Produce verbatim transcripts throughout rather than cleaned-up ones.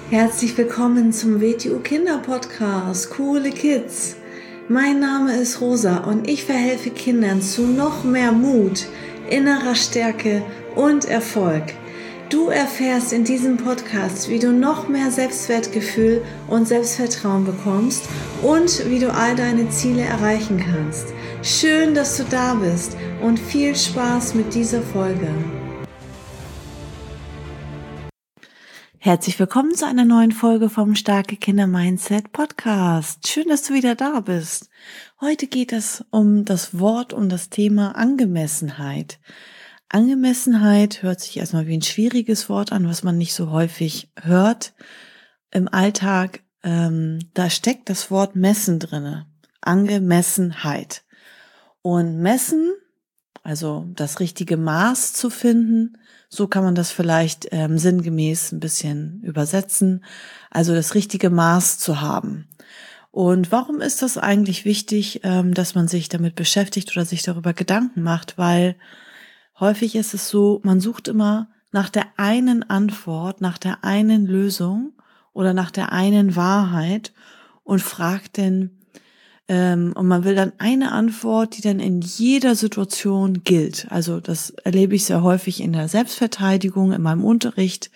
Herzlich willkommen zum W T U Kinder Podcast, Coole Kids. Mein Name ist Rosa und ich verhelfe Kindern zu noch mehr Mut, innerer Stärke und Erfolg. Du erfährst in diesem Podcast, wie du noch mehr Selbstwertgefühl und Selbstvertrauen bekommst und wie du all deine Ziele erreichen kannst. Schön, dass du da bist und viel Spaß mit dieser Folge. Herzlich willkommen zu einer neuen Folge vom Starke Kinder Mindset Podcast. Schön, dass du wieder da bist. Heute geht es um das Wort, um das Thema Angemessenheit. Angemessenheit hört sich erstmal wie ein schwieriges Wort an, was man nicht so häufig hört im Alltag. Ähm, da steckt das Wort messen drinne. Angemessenheit. Und messen, also das richtige Maß zu finden, so kann man das vielleicht ähm, sinngemäß ein bisschen übersetzen, also das richtige Maß zu haben. Und warum ist das eigentlich wichtig, ähm, dass man sich damit beschäftigt oder sich darüber Gedanken macht? Weil häufig ist es so, man sucht immer nach der einen Antwort, nach der einen Lösung oder nach der einen Wahrheit und fragt denn, Ähm, und man will dann eine Antwort, die dann in jeder Situation gilt. Also das erlebe ich sehr häufig in der Selbstverteidigung, in meinem Unterricht,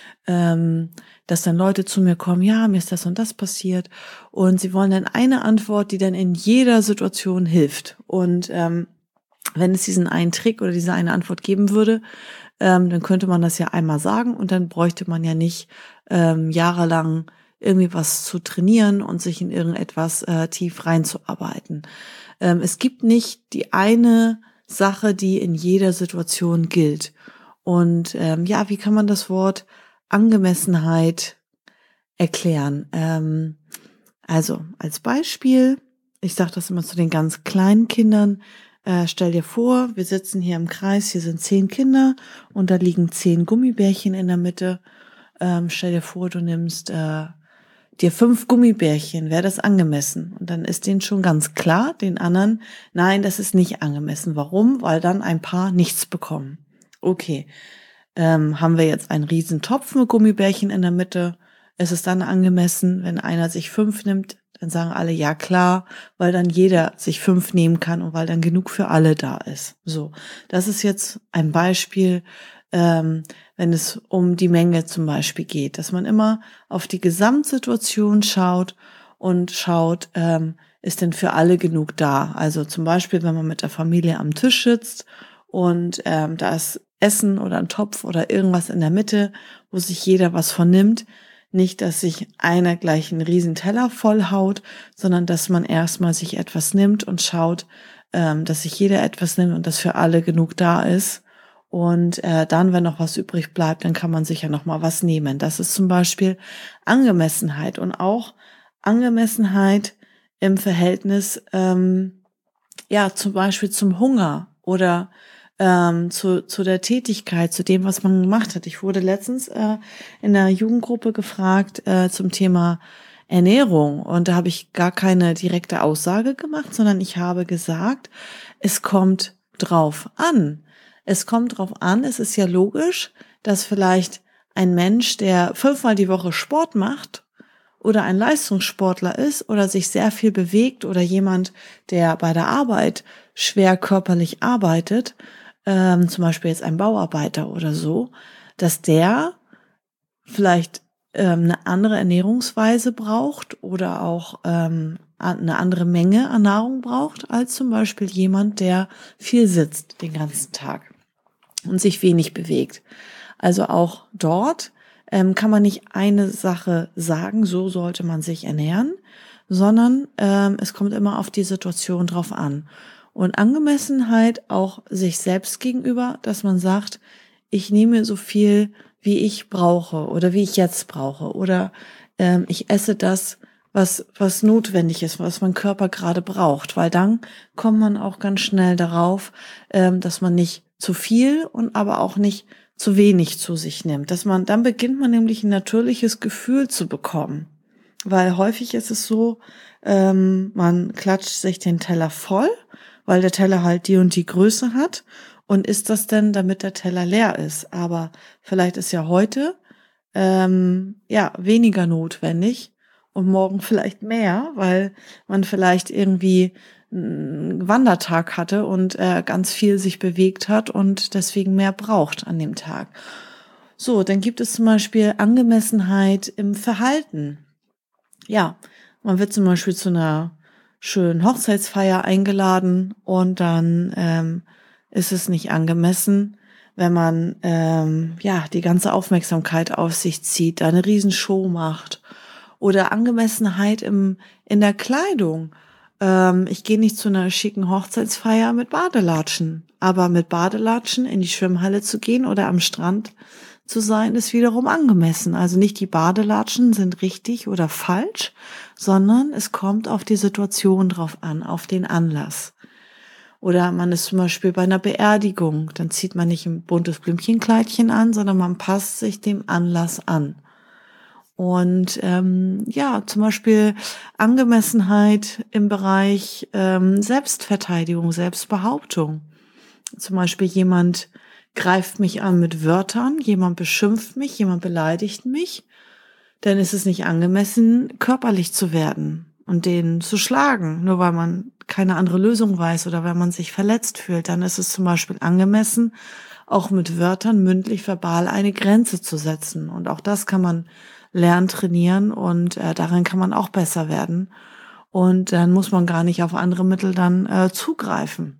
ähm, dass dann Leute zu mir kommen, ja, mir ist das und das passiert. Und sie wollen dann eine Antwort, die dann in jeder Situation hilft. Und ähm, wenn es diesen einen Trick oder diese eine Antwort geben würde, ähm, dann könnte man das ja einmal sagen und dann bräuchte man ja nicht ähm, jahrelang irgendwie was zu trainieren und sich in irgendetwas äh, tief reinzuarbeiten. Ähm, es gibt nicht die eine Sache, die in jeder Situation gilt. Und ähm, ja, wie kann man das Wort Angemessenheit erklären? Ähm, also als Beispiel, ich sage das immer zu den ganz kleinen Kindern, äh, stell dir vor, wir sitzen hier im Kreis, hier sind zehn Kinder und da liegen zehn Gummibärchen in der Mitte. Ähm, stell dir vor, du nimmst äh, dir fünf Gummibärchen, wäre das angemessen? Und dann ist denen schon ganz klar, den anderen, nein, das ist nicht angemessen. Warum? Weil dann ein paar nichts bekommen. Okay, ähm, haben wir jetzt einen riesen Topf mit Gummibärchen in der Mitte? Ist es dann angemessen, wenn einer sich fünf nimmt? Dann sagen alle, ja klar, weil dann jeder sich fünf nehmen kann und weil dann genug für alle da ist. So, das ist jetzt ein Beispiel, ähm, wenn es um die Menge zum Beispiel geht, dass man immer auf die Gesamtsituation schaut und schaut, ähm, ist denn für alle genug da? Also zum Beispiel, wenn man mit der Familie am Tisch sitzt und ähm, da ist Essen oder ein Topf oder irgendwas in der Mitte, wo sich jeder was von nimmt. Nicht, dass sich einer gleich einen riesen Teller vollhaut, sondern dass man erstmal sich etwas nimmt und schaut, ähm, dass sich jeder etwas nimmt und dass für alle genug da ist. Und äh, dann, wenn noch was übrig bleibt, dann kann man sich ja noch mal was nehmen. Das ist zum Beispiel Angemessenheit und auch Angemessenheit im Verhältnis, ähm, ja, zum Beispiel zum Hunger oder ähm, zu zu der Tätigkeit, zu dem, was man gemacht hat. Ich wurde letztens äh, in der Jugendgruppe gefragt äh, zum Thema Ernährung und da habe ich gar keine direkte Aussage gemacht, sondern ich habe gesagt, es kommt drauf an. Es kommt drauf an, es ist ja logisch, dass vielleicht ein Mensch, der fünfmal die Woche Sport macht oder ein Leistungssportler ist oder sich sehr viel bewegt oder jemand, der bei der Arbeit schwer körperlich arbeitet, ähm, zum Beispiel jetzt ein Bauarbeiter oder so, dass der vielleicht ähm, eine andere Ernährungsweise braucht oder auch ähm, eine andere Menge an Nahrung braucht, als zum Beispiel jemand, der viel sitzt den ganzen Tag und sich wenig bewegt. Also auch dort ähm, kann man nicht eine Sache sagen, so sollte man sich ernähren, sondern ähm, es kommt immer auf die Situation drauf an. Und Angemessenheit auch sich selbst gegenüber, dass man sagt, ich nehme so viel, wie ich brauche oder wie ich jetzt brauche oder ähm, ich esse das, was was notwendig ist, was mein Körper gerade braucht, weil dann kommt man auch ganz schnell darauf, ähm, dass man nicht zu viel und aber auch nicht zu wenig zu sich nimmt. Dass man, dann beginnt man nämlich ein natürliches Gefühl zu bekommen. Weil häufig ist es so, ähm, man klatscht sich den Teller voll, weil der Teller halt die und die Größe hat und isst das denn, damit der Teller leer ist. Aber vielleicht ist ja heute ähm, ja, weniger notwendig und morgen vielleicht mehr, weil man vielleicht irgendwie einen Wandertag hatte und äh, ganz viel sich bewegt hat und deswegen mehr braucht an dem Tag. So, dann gibt es zum Beispiel Angemessenheit im Verhalten. Ja, man wird zum Beispiel zu einer schönen Hochzeitsfeier eingeladen und dann ähm, ist es nicht angemessen, wenn man ähm, ja die ganze Aufmerksamkeit auf sich zieht, da eine Riesenshow macht. Oder Angemessenheit im in der Kleidung. Ähm, ich gehe nicht zu einer schicken Hochzeitsfeier mit Badelatschen, aber mit Badelatschen in die Schwimmhalle zu gehen oder am Strand zu sein, ist wiederum angemessen. Also nicht die Badelatschen sind richtig oder falsch, sondern es kommt auf die Situation drauf an, auf den Anlass. Oder man ist zum Beispiel bei einer Beerdigung, dann zieht man nicht ein buntes Blümchenkleidchen an, sondern man passt sich dem Anlass an. Und ähm, ja, zum Beispiel Angemessenheit im Bereich ähm, Selbstverteidigung, Selbstbehauptung. Zum Beispiel jemand greift mich an mit Wörtern, jemand beschimpft mich, jemand beleidigt mich, dann ist es nicht angemessen, körperlich zu werden und den zu schlagen, nur weil man keine andere Lösung weiß oder weil man sich verletzt fühlt. Dann ist es zum Beispiel angemessen, auch mit Wörtern mündlich, verbal eine Grenze zu setzen. Und auch das kann man lernen, trainieren und äh, darin kann man auch besser werden. Und dann muss man gar nicht auf andere Mittel dann äh, zugreifen.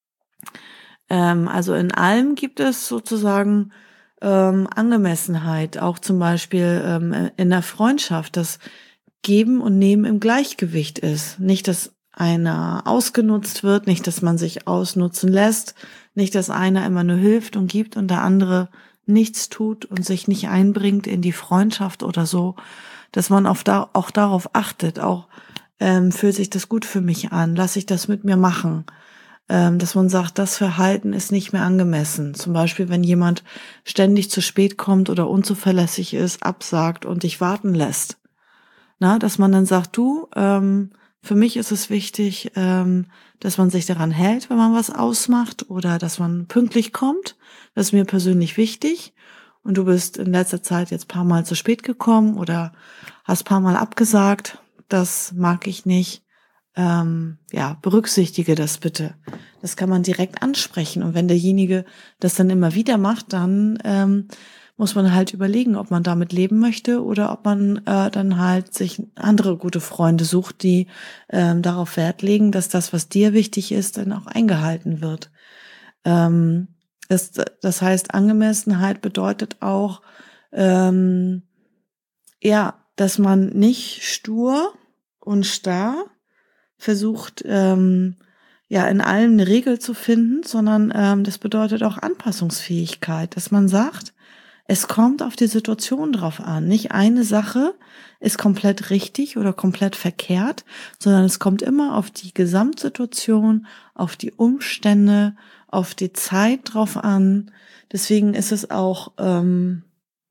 Ähm, also in allem gibt es sozusagen ähm, Angemessenheit, auch zum Beispiel ähm, in der Freundschaft, dass Geben und Nehmen im Gleichgewicht ist. Nicht, dass einer ausgenutzt wird, nicht, dass man sich ausnutzen lässt, nicht, dass einer immer nur hilft und gibt und der andere nichts tut und sich nicht einbringt in die Freundschaft oder so, dass man auch, da, auch darauf achtet, auch ähm, fühlt sich das gut für mich an, lasse ich das mit mir machen, ähm, dass man sagt, das Verhalten ist nicht mehr angemessen. Zum Beispiel, wenn jemand ständig zu spät kommt oder unzuverlässig ist, absagt und dich warten lässt. Na, dass man dann sagt, du, ähm, für mich ist es wichtig, ähm, dass man sich daran hält, wenn man was ausmacht oder dass man pünktlich kommt. Das ist mir persönlich wichtig. Und du bist in letzter Zeit jetzt paar Mal zu spät gekommen oder hast paar Mal abgesagt. Das mag ich nicht. Ähm, ja, berücksichtige das bitte. Das kann man direkt ansprechen. Und wenn derjenige das dann immer wieder macht, dann ähm, muss man halt überlegen, ob man damit leben möchte oder ob man äh, dann halt sich andere gute Freunde sucht, die ähm, darauf Wert legen, dass das, was dir wichtig ist, dann auch eingehalten wird. Ähm, das, das heißt, Angemessenheit bedeutet auch, ähm, ja, dass man nicht stur und starr versucht, ähm, ja, in allem eine Regel zu finden, sondern ähm, das bedeutet auch Anpassungsfähigkeit, dass man sagt, es kommt auf die Situation drauf an. Nicht eine Sache ist komplett richtig oder komplett verkehrt, sondern es kommt immer auf die Gesamtsituation, auf die Umstände, auf die Zeit drauf an. Deswegen ist es auch ähm,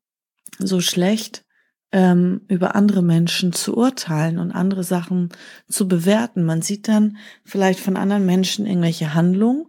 so schlecht, ähm, über andere Menschen zu urteilen und andere Sachen zu bewerten. Man sieht dann vielleicht von anderen Menschen irgendwelche Handlungen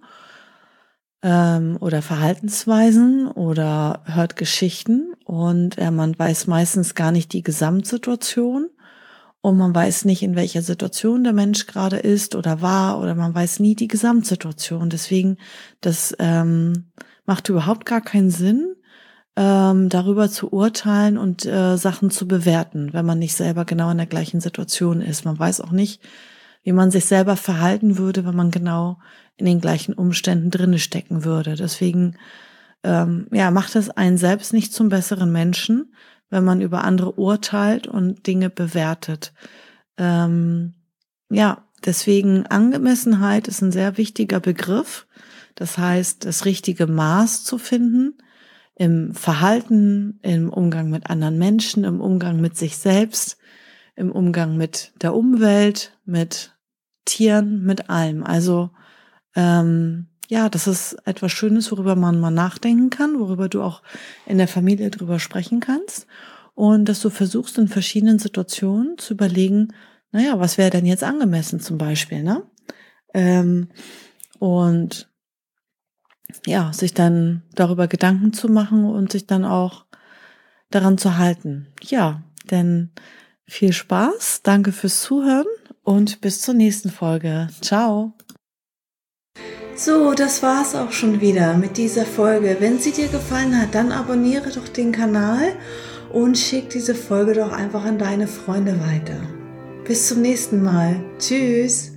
ähm, oder Verhaltensweisen oder hört Geschichten und äh, man weiß meistens gar nicht die Gesamtsituation und man weiß nicht, in welcher Situation der Mensch gerade ist oder war oder man weiß nie die Gesamtsituation. Deswegen, das ähm, macht überhaupt gar keinen Sinn, ähm, darüber zu urteilen und äh, Sachen zu bewerten, wenn man nicht selber genau in der gleichen Situation ist. Man weiß auch nicht, wie man sich selber verhalten würde, wenn man genau in den gleichen Umständen drinne stecken würde. Deswegen, ähm, ja, macht es einen selbst nicht zum besseren Menschen, wenn man über andere urteilt und Dinge bewertet. Ähm, ja, deswegen Angemessenheit ist ein sehr wichtiger Begriff. Das heißt, das richtige Maß zu finden im Verhalten, im Umgang mit anderen Menschen, im Umgang mit sich selbst, im Umgang mit der Umwelt, mit Tieren, mit allem. Also ähm, ja, das ist etwas Schönes, worüber man mal nachdenken kann, worüber du auch in der Familie drüber sprechen kannst und dass du versuchst in verschiedenen Situationen zu überlegen, naja, was wäre denn jetzt angemessen zum Beispiel, ne? Ähm, und ja, sich dann darüber Gedanken zu machen und sich dann auch daran zu halten. Ja, denn viel Spaß, danke fürs Zuhören und bis zur nächsten Folge. Ciao! So, das war's auch schon wieder mit dieser Folge. Wenn sie dir gefallen hat, dann abonniere doch den Kanal und schick diese Folge doch einfach an deine Freunde weiter. Bis zum nächsten Mal. Tschüss!